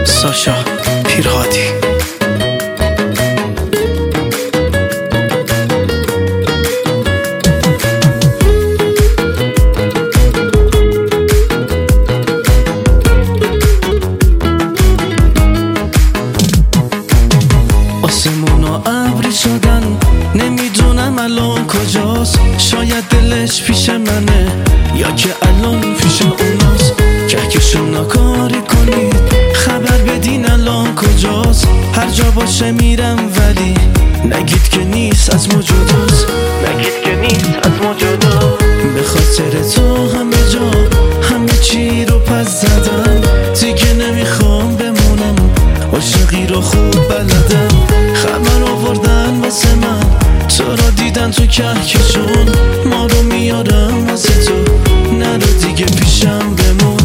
ساشا پیرهادی. آسمونا ابری شدن، نمیدونم الان کجاست. شاید دلش پیش منه یا که الان پیش اوناست. کهکشون ناکاری کنید، خبر بدین الان کجاست. هر جا باشه میرم ولی نگید که نیست از ما جداست. نگید که نیست از ما جدا. به خاطر تو همه جا همه چی رو پس زدم. دیگه نمیخوام بمونم، عاشقی رو خوب بلدم. خبر آوردن واسه من، تو را دیدن تو کهکشون. ما رو میارم واسه تو، نرو دیگه پیشم بمون.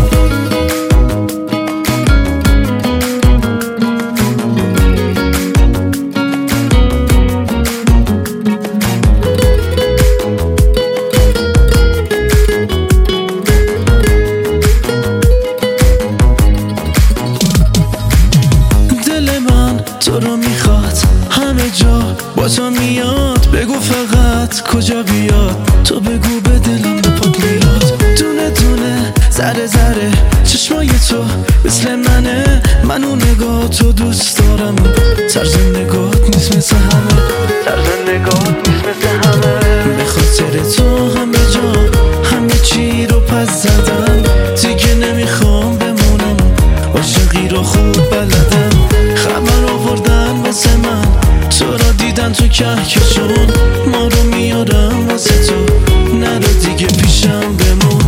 تو رو میخواد همه جا با تو میاد. بگو فقط کجا بیاد، تو بگو به دلم بپاد میاد. دونه دونه ذره ذره چشمای تو مثل منه. من اون نگاه تو دوست دارم. طرز نگاهت نیست مثل همه، طرز نگاهت نیست مثل همه. به خاطر تو همه جا همه چی رو پس زدم. دیگه نمیخوام بمونم، عاشقی رو خوب بلدم. خبر آوردن واسه من، تو را دیدن تو کهکشون. ما رو میارم واسه تو، نرو دیگه پیشم بمون.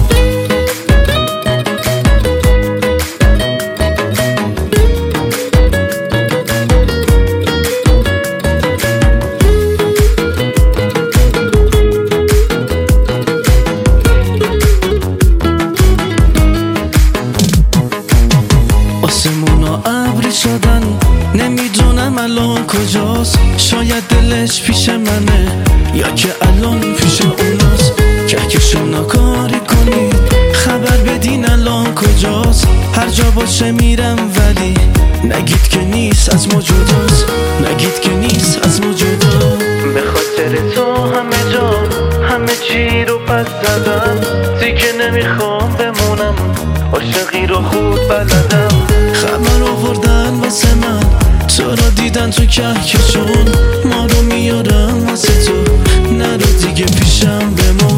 آسمونا ابری شدن، نمیدونم الان کجاست. شاید دلش پیش منه یا که الان پیش اوناست. کهکشون ناکاری کنید، خبر بدین الان کجاست. هر جا باشه میرم ولی نگید که نیست از ما جداست. نگید که نیست از ما جدا. به خاطر تو همه جا همه چی رو پس زدم. دیگه نمیخوام بمونم، عاشقی رو خوب بلدم. خبر آوردن واسه من، تو را دیدن تو کهکشون. ما رو میارم واسه تو، نرو دیگه پیشم بمون.